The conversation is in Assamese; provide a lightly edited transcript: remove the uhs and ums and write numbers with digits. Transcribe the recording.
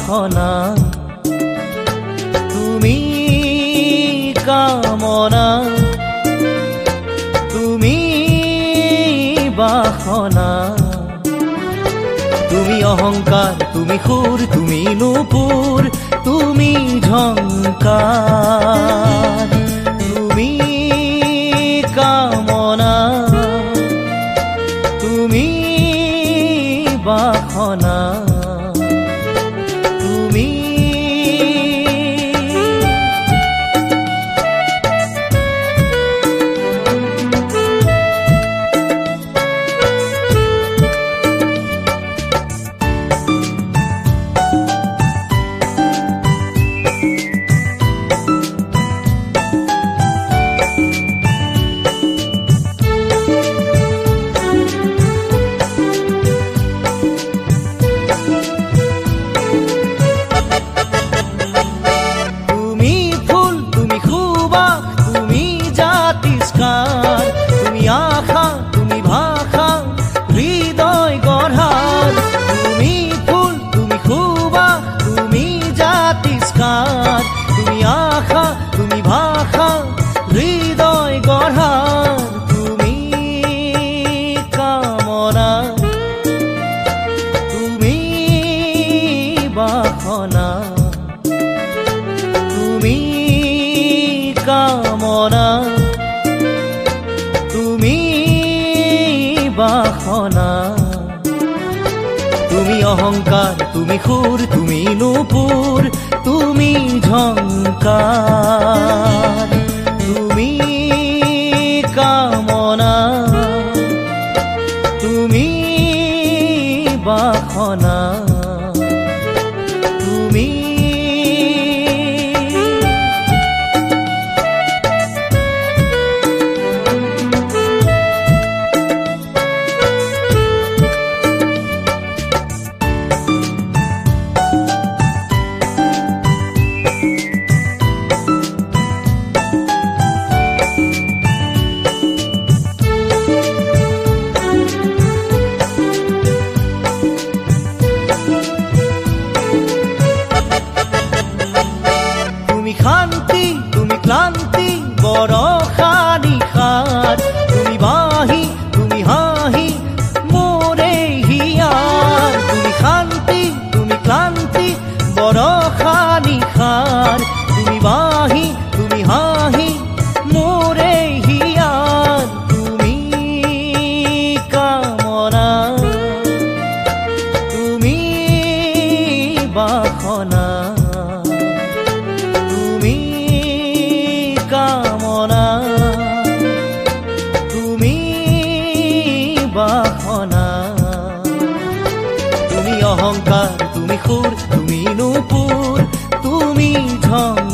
বাসনা তুমি কামনা তুমি বাসনা তুমি অহংকার তুমি সুর তুমি নূপুর তুমি ঝংকার তুমি কামনা তুমি বাসনা তুমি তুমি আশা তুমি ভাষা হৃদয় গঢ়াৰ তুমি ফুল তুমি সুবাস তুমি জাতিস্কাৰ তুমি আশা তুমি ভাষা হৃদয় গঢ়াৰ তুমি কামনা তুমি বাসনা তুমি কামনা তুমি বাসনা তুমি অহংকার তুমি সুর তুমি নূপুর তুমি ঝংকার তুমি কামনা তুমি বাসনা তুমি শান্তি তুমি ক্লান্তি বৰষা নিশাৰ তুমি বাহি তুমি হাঁহি মোৰে হিয়াৰ তুমি শান্তি তুমি ক্লান্তি বৰষা নিশাৰ তুমি বাহি তুমি হাঁহি মোৰে হিয়াৰ তুমি কামনা তুমি বাসনা তুমি কামনা তুমি বাসনা তুমি অহংকার তুমি সুর তুমি নূপুর তুমি ঝংকার